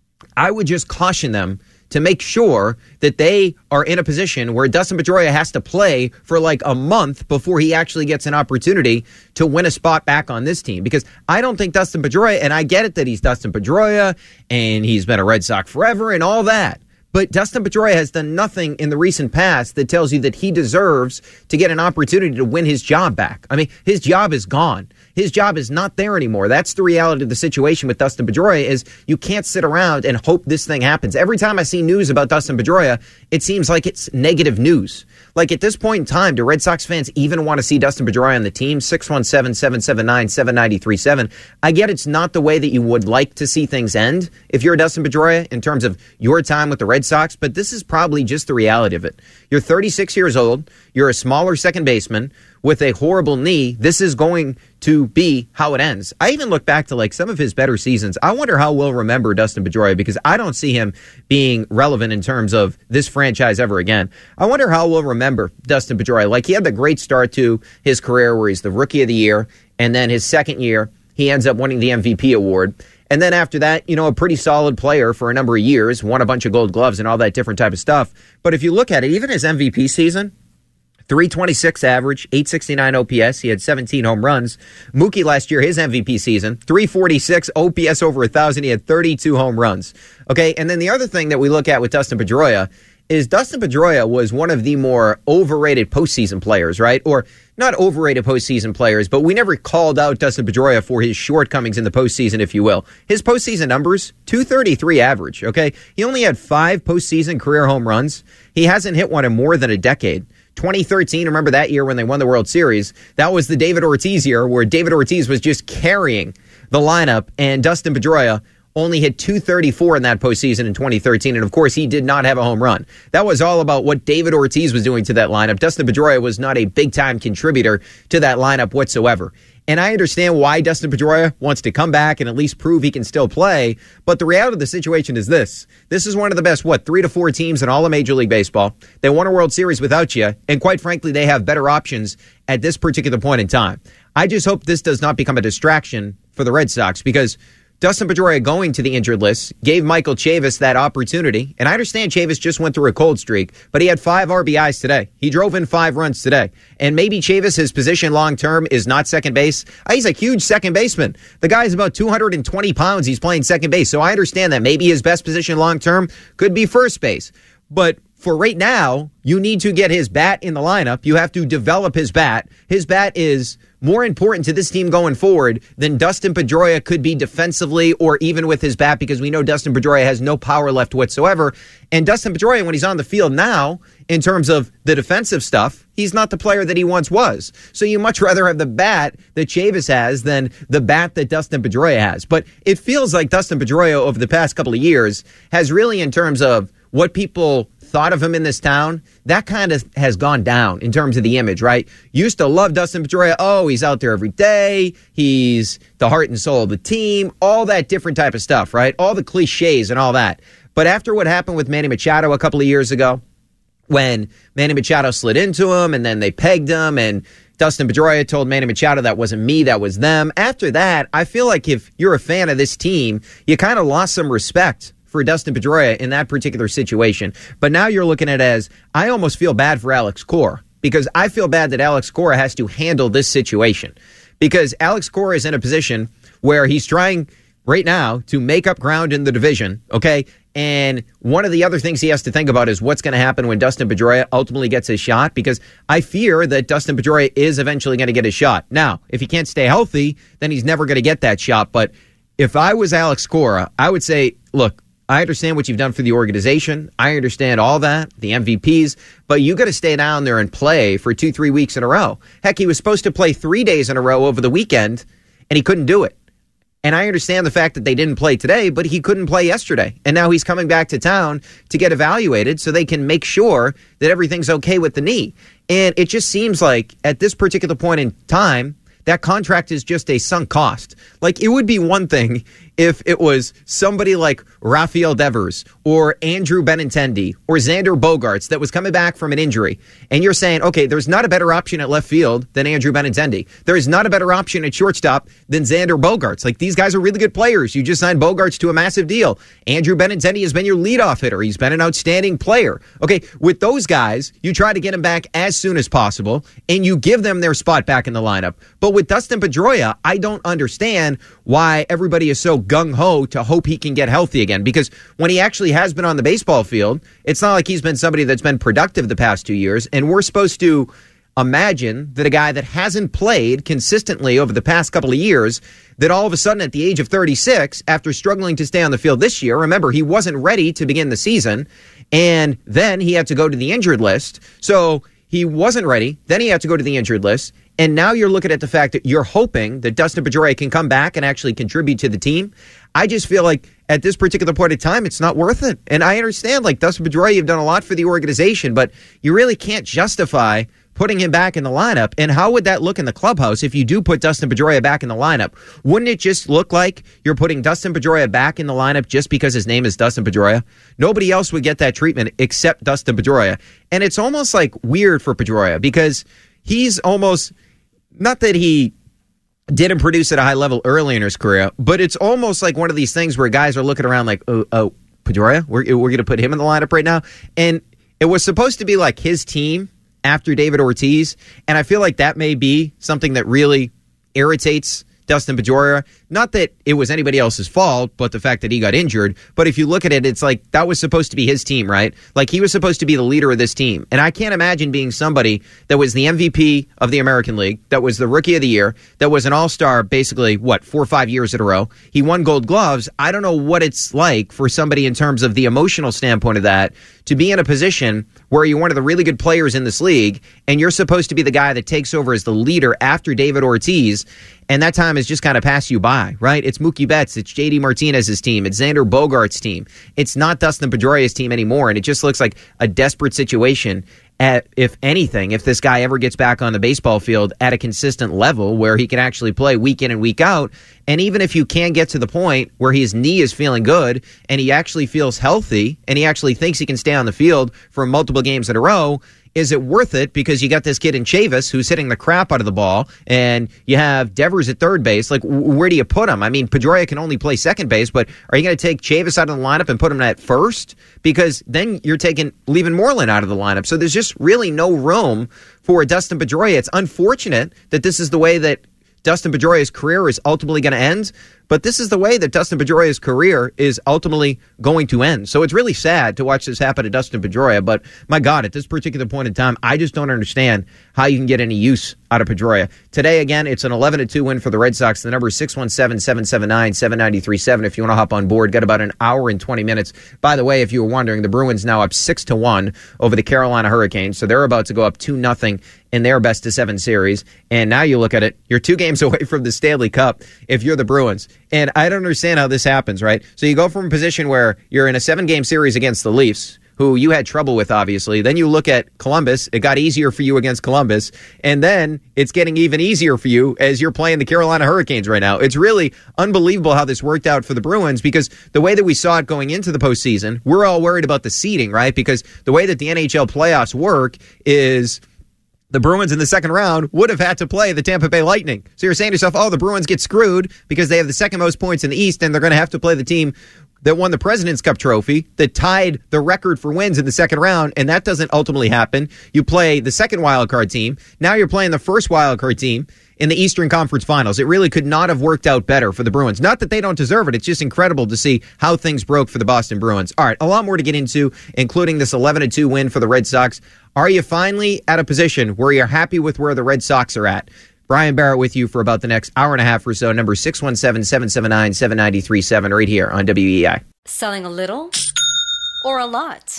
I would just caution them to make sure that they are in a position where Dustin Pedroia has to play for like a month before he actually gets an opportunity to win a spot back on this team. Because I don't think Dustin Pedroia, and I get it that he's Dustin Pedroia and he's been a Red Sox forever and all that, but Dustin Pedroia has done nothing in the recent past that tells you that he deserves to get an opportunity to win his job back. I mean, his job is gone. His job is not there anymore. That's the reality of the situation with Dustin Pedroia is you can't sit around and hope this thing happens. Every time I see news about Dustin Pedroia, it seems like it's negative news. Like at this point in time, do Red Sox fans even want to see Dustin Pedroia on the team? six one seven, seven seven nine, seven nine three seven. I get it's not the way that you would like to see things end if you're Dustin Pedroia in terms of your time with the Red Sox, but this is probably just the reality of it. You're thirty-six years old. You're a smaller second baseman with a horrible knee. This is going to be how it ends. I even look back to like some of his better seasons. I wonder how we'll remember Dustin Pedroia because I don't see him being relevant in terms of this franchise ever again. I wonder how we'll remember Dustin Pedroia. Like he had the great start to his career where he's the Rookie of the Year, and then his second year, he ends up winning the M V P award. And then after that, you know, a pretty solid player for a number of years, won a bunch of gold gloves and all that different type of stuff. But if you look at it, even his M V P season, three twenty-six average, eight sixty-nine O P S. He had seventeen home runs. Mookie last year, his M V P season, three forty-six O P S over one thousand. He had thirty-two home runs. Okay, and then the other thing that we look at with Dustin Pedroia is Dustin Pedroia was one of the more overrated postseason players, right? Or not overrated postseason players, but we never called out Dustin Pedroia for his shortcomings in the postseason, if you will. His postseason numbers, two thirty-three average, okay? He only had five postseason career home runs. He hasn't hit one in more than a decade. twenty thirteen, remember that year when they won the World Series? That was the David Ortiz year where David Ortiz was just carrying the lineup, and Dustin Pedroia only hit two thirty-four in that postseason in twenty thirteen, and of course, he did not have a home run. That was all about what David Ortiz was doing to that lineup. Dustin Pedroia was not a big-time contributor to that lineup whatsoever. And I understand why Dustin Pedroia wants to come back and at least prove he can still play, but the reality of the situation is this. This is one of the best, what, three to four teams in all of Major League Baseball. They won a World Series without you, and quite frankly, they have better options at this particular point in time. I just hope this does not become a distraction for the Red Sox, because Dustin Pedroia going to the injured list gave Michael Chavis that opportunity. And I understand Chavis just went through a cold streak, but he had five R B Is today. He drove in five runs today. And maybe Chavis, his position long-term is not second base. He's a huge second baseman. The guy's about two hundred twenty pounds. He's playing second base. So I understand that maybe his best position long-term could be first base. But for right now, you need to get his bat in the lineup. You have to develop his bat. His bat is more important to this team going forward than Dustin Pedroia could be defensively or even with his bat, because we know Dustin Pedroia has no power left whatsoever. And Dustin Pedroia, when he's on the field now, in terms of the defensive stuff, he's not the player that he once was. So you much rather have the bat that Chavis has than the bat that Dustin Pedroia has. But it feels like Dustin Pedroia over the past couple of years has really, in terms of what people thought of him in this town, that kind of has gone down in terms of the image, right? Used to love Dustin Pedroia. Oh, he's out there every day. He's the heart and soul of the team. All that different type of stuff, right? All the cliches and all that. But after what happened with Manny Machado a couple of years ago, when Manny Machado slid into him and then they pegged him and Dustin Pedroia told Manny Machado that wasn't me, that was them. After that, I feel like if you're a fan of this team, you kind of lost some respect for Dustin Pedroia in that particular situation. But now you're looking at it as, I almost feel bad for Alex Cora, because I feel bad that Alex Cora has to handle this situation, because Alex Cora is in a position where he's trying right now to make up ground in the division, okay? And one of the other things he has to think about is what's going to happen when Dustin Pedroia ultimately gets his shot, because I fear that Dustin Pedroia is eventually going to get his shot. Now, if he can't stay healthy, then he's never going to get that shot. But if I was Alex Cora, I would say, look, I understand what you've done for the organization. I understand all that, the M V Ps, but you got to stay down there and play for two, three weeks in a row. Heck, he was supposed to play three days in a row over the weekend, and he couldn't do it. And I understand the fact that they didn't play today, but he couldn't play yesterday. And now he's coming back to town to get evaluated so they can make sure that everything's okay with the knee. And it just seems like at this particular point in time, that contract is just a sunk cost. Like, it would be one thing if it was somebody like Rafael Devers or Andrew Benintendi or Xander Bogaerts that was coming back from an injury. And you're saying, okay, there's not a better option at left field than Andrew Benintendi. There is not a better option at shortstop than Xander Bogaerts. Like, these guys are really good players. You just signed Bogaerts to a massive deal. Andrew Benintendi has been your leadoff hitter. He's been an outstanding player. Okay, with those guys, you try to get them back as soon as possible, and you give them their spot back in the lineup. But with Dustin Pedroia, I don't understand why everybody is so gung-ho to hope he can get healthy again, because when he actually has been on the baseball field, it's not like he's been somebody that's been productive the past two years, and we're supposed to imagine that a guy that hasn't played consistently over the past couple of years, that all of a sudden at the age of thirty-six, after struggling to stay on the field this year, remember, he wasn't ready to begin the season, and then he had to go to the injured list, so he wasn't ready, then he had to go to the injured list, and now you're looking at the fact that you're hoping that Dustin Pedroia can come back and actually contribute to the team. I just feel like at this particular point in time, it's not worth it. And I understand, like, Dustin Pedroia, you've done a lot for the organization, but you really can't justify putting him back in the lineup. And how would that look in the clubhouse if you do put Dustin Pedroia back in the lineup? Wouldn't it just look like you're putting Dustin Pedroia back in the lineup just because his name is Dustin Pedroia? Nobody else would get that treatment except Dustin Pedroia. And it's almost like weird for Pedroia because he's almost, not that he didn't produce at a high level early in his career, but it's almost like one of these things where guys are looking around like, oh, oh Pedroia, we're, we're going to put him in the lineup right now. And it was supposed to be like his team after David Ortiz, and I feel like that may be something that really irritates Dustin Pedroia. Not that it was anybody else's fault, but the fact that he got injured. But if you look at it, it's like that was supposed to be his team, right? Like he was supposed to be the leader of this team. And I can't imagine being somebody that was the M V P of the American League, that was the Rookie of the Year, that was an all-star basically, what, four or five years in a row. He won Gold Gloves. I don't know what it's like for somebody in terms of the emotional standpoint of that to be in a position where you're one of the really good players in this league and you're supposed to be the guy that takes over as the leader after David Ortiz, and that time has just kind of passed you by, right? It's Mookie Betts, it's J D Martinez's team, it's Xander Bogaerts' team. It's not Dustin Pedroia's team anymore, and it just looks like a desperate situation. At, if anything, if this guy ever gets back on the baseball field at a consistent level where he can actually play week in and week out, and even if you can get to the point where his knee is feeling good and he actually feels healthy and he actually thinks he can stay on the field for multiple games in a row, is it worth it? Because you got this kid in Chavis who's hitting the crap out of the ball, and you have Devers at third base. Like, where do you put him? I mean, Pedroia can only play second base, but are you going to take Chavis out of the lineup and put him at first? Because then you're taking leaving Moreland out of the lineup. So there's just really no room for Dustin Pedroia. It's unfortunate that this is the way that Dustin Pedroia's career is ultimately going to end, but this is the way that Dustin Pedroia's career is ultimately going to end. So it's really sad to watch this happen to Dustin Pedroia, but my God, at this particular point in time, I just don't understand how you can get any use out of Pedroia. Today, again, it's an eleven to two win for the Red Sox. The number is six one seven, seven seven nine, seven nine three seven if you want to hop on board. Got about an hour and twenty minutes. By the way, if you were wondering, the Bruins now up six to one over the Carolina Hurricanes, so they're about to go up two nothing in their best of seven series. And now you look at it, you're two games away from the Stanley Cup if you're the Bruins. And I don't understand how this happens, right? So you go from a position where you're in a seven-game series against the Leafs, who you had trouble with, obviously. Then you look at Columbus. It got easier for you against Columbus. And then it's getting even easier for you as you're playing the Carolina Hurricanes right now. It's really unbelievable how this worked out for the Bruins, because the way that we saw it going into the postseason, we're all worried about the seeding, right? Because the way that the N H L playoffs work is the Bruins in the second round would have had to play the Tampa Bay Lightning. So you're saying to yourself, oh, the Bruins get screwed because they have the second most points in the East, and they're going to have to play the team that won the President's Cup trophy, that tied the record for wins in the second round, and that doesn't ultimately happen. You play the second wildcard team. Now you're playing the first wildcard team in the Eastern Conference Finals. It really could not have worked out better for the Bruins. Not that they don't deserve it. It's just incredible to see how things broke for the Boston Bruins. All right, a lot more to get into, including this eleven to two win for the Red Sox. Are you finally at a position where you're happy with where the Red Sox are at? Brian Barrett with you for about the next hour and a half or so. Number six one seven, seven seven nine, seven nine three seven right here on W E I. Selling a little or a lot?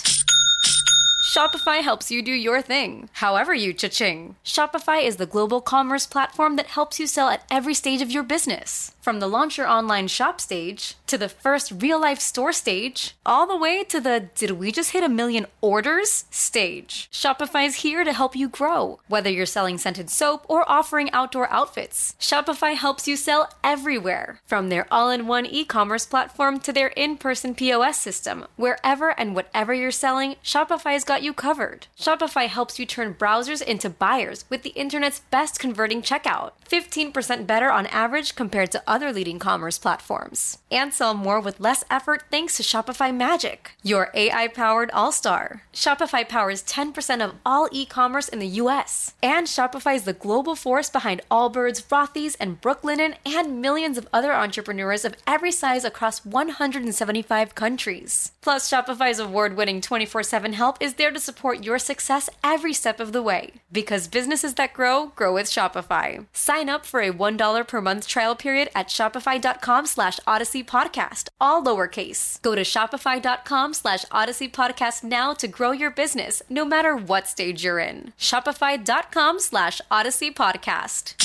Shopify helps you do your thing, however you cha-ching. Shopify is the global commerce platform that helps you sell at every stage of your business. From the launch your online shop stage, to the first real-life store stage, all the way to the did we just hit a million orders stage. Shopify's here to help you grow. Whether you're selling scented soap or offering outdoor outfits, Shopify helps you sell everywhere. From their all-in-one e-commerce platform to their in-person P O S system, wherever and whatever you're selling, Shopify's got you covered. Shopify helps you turn browsers into buyers with the internet's best converting checkout. fifteen percent better on average compared to other leading commerce platforms. And sell more with less effort thanks to Shopify Magic, your A I-powered all-star. Shopify powers ten percent of all e-commerce in the U S. And Shopify is the global force behind Allbirds, Rothy's, and Brooklinen, and millions of other entrepreneurs of every size across one hundred seventy-five countries. Plus, Shopify's award-winning twenty-four seven help is there to support your success every step of the way. Because businesses that grow, grow with Shopify. Sign up for a one dollar per month trial period at shopify.com slash Odyssey Podcast, all lowercase. Go to shopify.com slash Odyssey Podcast now to grow your business, no matter what stage you're in. Shopify.com slash Odyssey Podcast.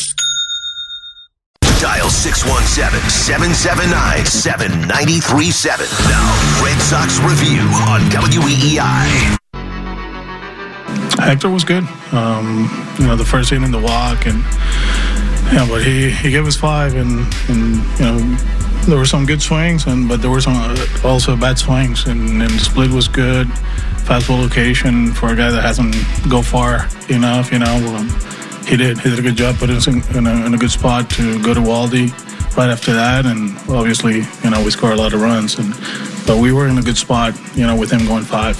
Dial six one seven, seven seven nine, seven nine three seven. Now, Red Sox Review on W E E I. Hector was good. Um, you know, the first inning, the walk, and yeah, but he, he gave us five, and, and you know, there were some good swings, and but there were some also bad swings, and, and the split was good. Fastball location for a guy that hasn't go far enough, you know. Um, he did. He did a good job, putting us in, in, a, in a good spot to go to Waldy right after that, and obviously, you know, we scored a lot of runs, and but we were in a good spot, you know, with him going five.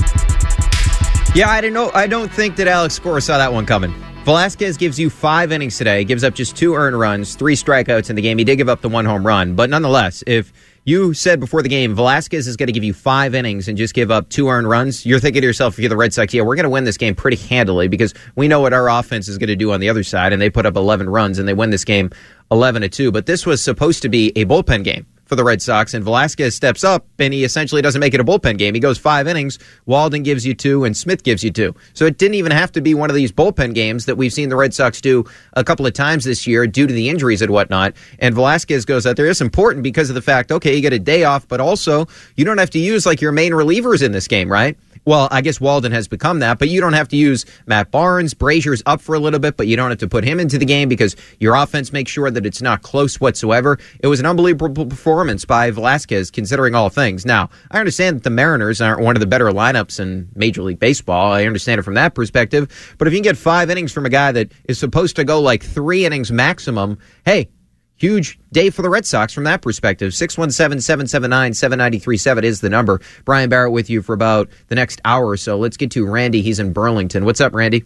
Yeah, I don't know. I don't think that Alex Cora saw that one coming. Velasquez gives you five innings today, gives up just two earned runs, three strikeouts in the game. He did give up the one home run, but nonetheless, if you said before the game Velasquez is going to give you five innings and just give up two earned runs, you're thinking to yourself, if you're the Red Sox, yeah, we're going to win this game pretty handily because we know what our offense is going to do on the other side, and they put up eleven runs and they win this game eleven to two. But this was supposed to be a bullpen game for the Red Sox, and Velasquez steps up, and he essentially doesn't make it a bullpen game. He goes five innings, Walden gives you two, and Smith gives you two. So it didn't even have to be one of these bullpen games that we've seen the Red Sox do a couple of times this year due to the injuries and whatnot. And Velasquez goes out there. It's important because of the fact, okay, you get a day off, but also you don't have to use like your main relievers in this game, right? Well, I guess Walden has become that, but you don't have to use Matt Barnes. Brazier's up for a little bit, but you don't have to put him into the game because your offense makes sure that it's not close whatsoever. It was an unbelievable performance by Velasquez, considering all things. Now, I understand that the Mariners aren't one of the better lineups in Major League Baseball. I understand it from that perspective, but if you can get five innings from a guy that is supposed to go like three innings maximum, hey, huge day for the Red Sox from that perspective. six one seven, seven seven nine, seven nine three seven is the number. Brian Barrett with you for about the next hour or so. Let's get to Randy. He's in Burlington. What's up, Randy?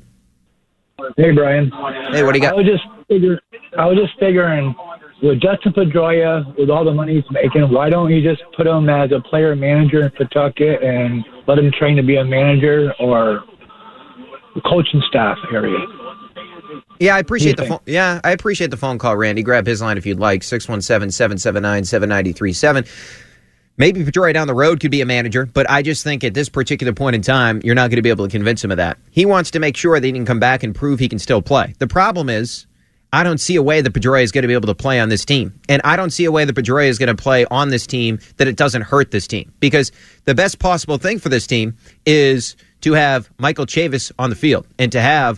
Hey, Brian. Hey, what do you got? I was just, figure, I was just figuring, with Dustin Pedroia, with all the money he's making, why don't you just put him as a player manager in Pawtucket and let him train to be a manager or coaching staff area? Yeah, I appreciate the phone. Yeah, I appreciate the phone call, Randy. Grab his line if you'd like. six one seven, seven seven nine, seven nine three seven. Maybe Pedroia down the road could be a manager, but I just think at this particular point in time, you're not going to be able to convince him of that. He wants to make sure that he can come back and prove he can still play. The problem is, I don't see a way that Pedroia is going to be able to play on this team. And I don't see a way that Pedroia is going to play on this team that it doesn't hurt this team. Because the best possible thing for this team is to have Michael Chavis on the field and to have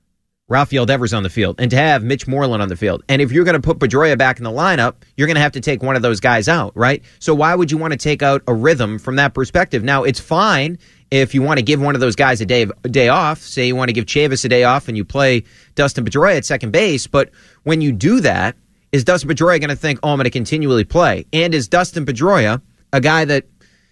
Rafael Devers on the field, and to have Mitch Moreland on the field. And if you're going to put Pedroia back in the lineup, you're going to have to take one of those guys out, right? So why would you want to take out a rhythm from that perspective? Now, it's fine if you want to give one of those guys a day, a day off. Say you want to give Chavis a day off and you play Dustin Pedroia at second base. But when you do that, is Dustin Pedroia going to think, oh, I'm going to continually play? And is Dustin Pedroia a guy that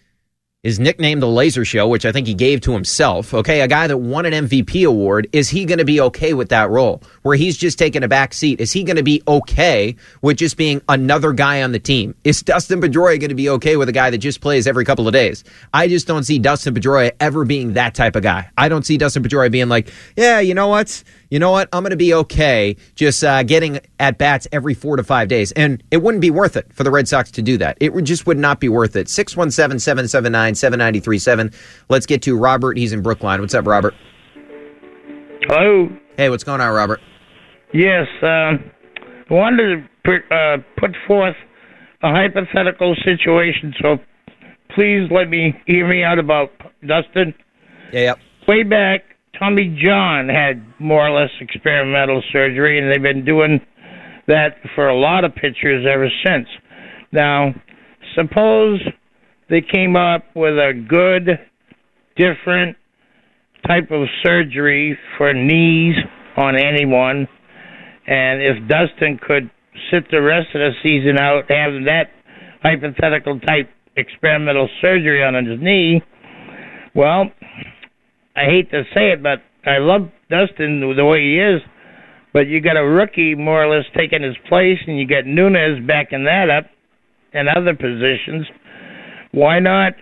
is nicknamed the Laser Show, which I think he gave to himself, okay, a guy that won an M V P award, is he going to be okay with that role where he's just taking a back seat? Is he going to be okay with just being another guy on the team? Is Dustin Pedroia going to be okay with a guy that just plays every couple of days? I just don't see Dustin Pedroia ever being that type of guy. I don't see Dustin Pedroia being like, yeah, you know what? You know what? I'm going to be okay just uh, getting at-bats every four to five days. And it wouldn't be worth it for the Red Sox to do that. It just would not be worth it. six one seven, seven seven nine, seven nine three seven. Let's get to Robert. He's in Brookline. What's up, Robert? Hello. Hey, what's going on, Robert? Yes. Um, wanted to uh, put forth a hypothetical situation, so please let me hear me out about Dustin. Yeah, yep. Way back, Tommy John had more or less experimental surgery, and they've been doing that for a lot of pitchers ever since. Now, suppose they came up with a good, different type of surgery for knees on anyone, and if Dustin could sit the rest of the season out having that hypothetical type experimental surgery on his knee, well, I hate to say it, but I love Dustin the way he is, but you got a rookie more or less taking his place, and you got Nunez backing that up and other positions. Why not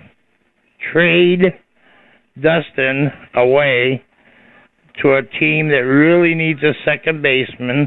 trade Dustin away to a team that really needs a second baseman,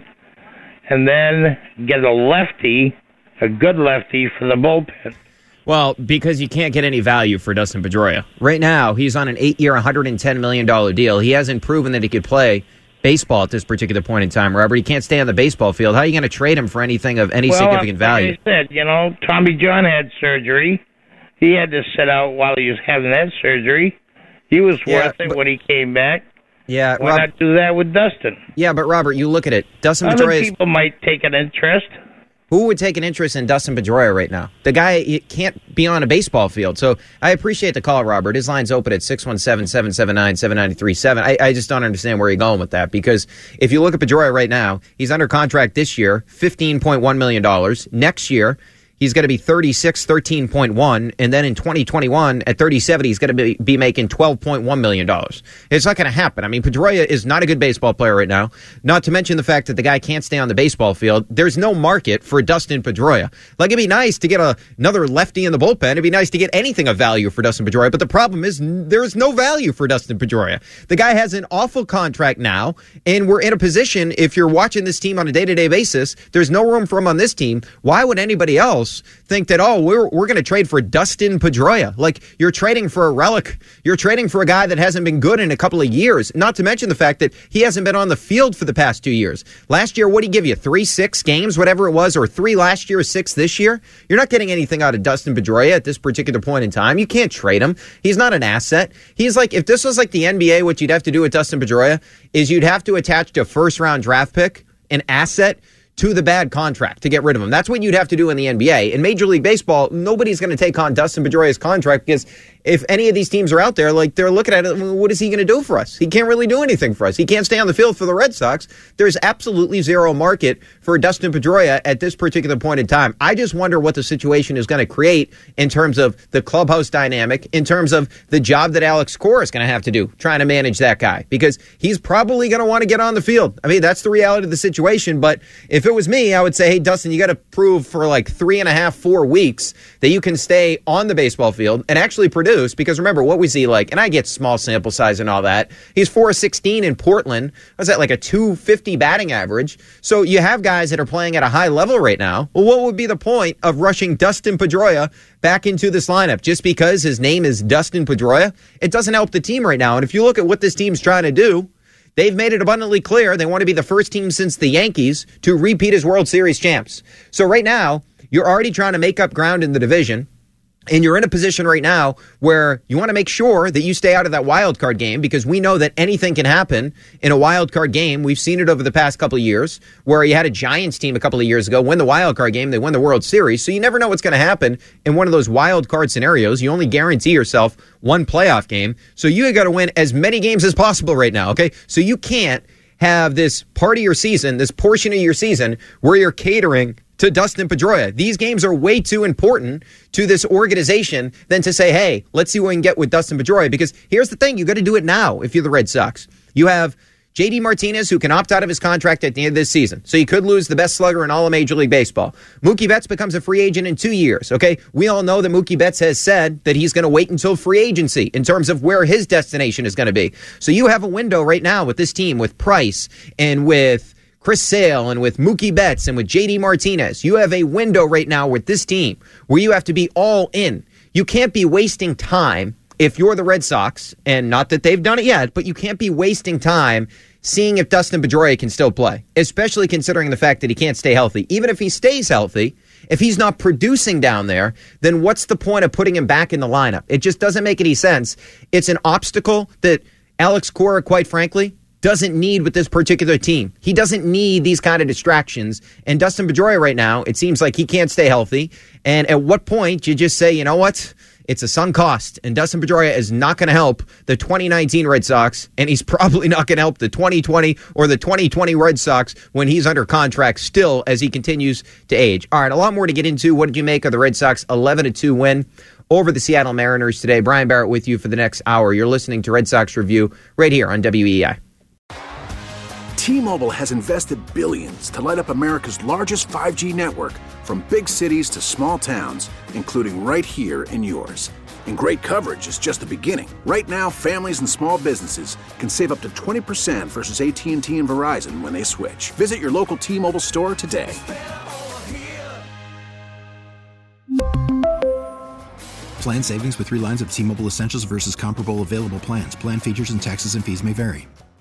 and then get a lefty, a good lefty for the bullpen? Well, because you can't get any value for Dustin Pedroia. Right now, he's on an eight-year, one hundred ten million dollars deal. He hasn't proven that he could play baseball at this particular point in time, Robert. He can't stay on the baseball field. How are you going to trade him for anything of any well, significant value? Like I said, you know, Tommy John had surgery. He had to sit out while he was having that surgery. He was Yeah, worth it but- when he came back. Yeah, Why Rob- not do that with Dustin? Yeah, but Robert, you look at it. Dustin Other Pedroia is- people might take an interest. Who would take an interest in Dustin Pedroia right now? The guy he can't be on a baseball field. So I appreciate the call, Robert. His line's open at six one seven, seven seven nine, seven nine three seven. I, I just don't understand where you're going with that, because if you look at Pedroia right now, he's under contract this year, fifteen point one million dollars. Next year, he's going to be thirty-six, thirteen point one, and then in twenty twenty-one, at thirty-seven, he's going to be, be making twelve point one million dollars. It's not going to happen. I mean, Pedroia is not a good baseball player right now, not to mention the fact that the guy can't stay on the baseball field. There's no market for Dustin Pedroia. Like, it'd be nice to get a, another lefty in the bullpen. It'd be nice to get anything of value for Dustin Pedroia, but the problem is n- there's no value for Dustin Pedroia. The guy has an awful contract now, and we're in a position, if you're watching this team on a day-to-day basis, there's no room for him on this team. Why would anybody else think that, oh, we're we're going to trade for Dustin Pedroia? Like, you're trading for a relic. You're trading for a guy that hasn't been good in a couple of years, not to mention the fact that he hasn't been on the field for the past two years. Last year, what did he give you? Three, six games, whatever it was, or three last year, six this year? You're not getting anything out of Dustin Pedroia at this particular point in time. You can't trade him. He's not an asset. He's like, if this was like the N B A, what you'd have to do with Dustin Pedroia is you'd have to attach to a first-round draft pick an asset to the bad contract to get rid of him. That's what you'd have to do in the N B A. In Major League Baseball, nobody's going to take on Dustin Pedroia's contract, because if any of these teams are out there, like, they're looking at it, well, what is he going to do for us? He can't really do anything for us. He can't stay on the field for the Red Sox. There's absolutely zero market for Dustin Pedroia at this particular point in time. I just wonder what the situation is going to create in terms of the clubhouse dynamic, in terms of the job that Alex Cora is going to have to do trying to manage that guy, because he's probably going to want to get on the field. I mean, that's the reality of the situation. But if it was me, I would say, hey, Dustin, you got to prove for like three and a half, four weeks that you can stay on the baseball field and actually produce. Because remember, what was he like? And I get small sample size and all that. He's four sixteen in Portland. Was that like a two fifty batting average? So you have guys that are playing at a high level right now. Well, what would be the point of rushing Dustin Pedroia back into this lineup just because his name is Dustin Pedroia? It doesn't help the team right now. And if you look at what this team's trying to do, they've made it abundantly clear they want to be the first team since the Yankees to repeat as World Series champs. So right now, you're already trying to make up ground in the division. And you're in a position right now where you want to make sure that you stay out of that wild card game, because we know that anything can happen in a wild card game. We've seen it over the past couple of years, where you had a Giants team a couple of years ago win the wild card game. They win the World Series. So you never know what's going to happen in one of those wild card scenarios. You only guarantee yourself one playoff game. So you got to win as many games as possible right now. Okay. So you can't have this part of your season, this portion of your season where you're catering to Dustin Pedroia. These games are way too important to this organization than to say, hey, let's see what we can get with Dustin Pedroia. Because here's the thing, you got to do it now if you're the Red Sox. You have J D Martinez, who can opt out of his contract at the end of this season. So you could lose the best slugger in all of Major League Baseball. Mookie Betts becomes a free agent in two years, okay? We all know that Mookie Betts has said that he's going to wait until free agency in terms of where his destination is going to be. So you have a window right now with this team, with Price and with Chris Sale and with Mookie Betts and with J D Martinez. You have a window right now with this team where you have to be all in. You can't be wasting time if you're the Red Sox, and not that they've done it yet, but you can't be wasting time seeing if Dustin Pedroia can still play, especially considering the fact that he can't stay healthy. Even if he stays healthy, if he's not producing down there, then what's the point of putting him back in the lineup? It just doesn't make any sense. It's an obstacle that Alex Cora, quite frankly, doesn't need with this particular team. He doesn't need these kind of distractions. And Dustin Pedroia right now, it seems like he can't stay healthy. And at what point you just say, you know what? It's a sunk cost, and Dustin Pedroia is not going to help the twenty nineteen Red Sox, and he's probably not going to help the twenty twenty or the twenty twenty Red Sox when he's under contract still as he continues to age. All right, a lot more to get into. What did you make of the Red Sox eleven to two win over the Seattle Mariners today? Brian Barrett with you for the next hour. You're listening to Red Sox Review right here on W E I. T-Mobile has invested billions to light up America's largest five G network, from big cities to small towns, including right here in yours. And great coverage is just the beginning. Right now, families and small businesses can save up to twenty percent versus A T and T and Verizon when they switch. Visit your local T-Mobile store today. Plan savings with three lines of T-Mobile Essentials versus comparable available plans. Plan features and taxes and fees may vary.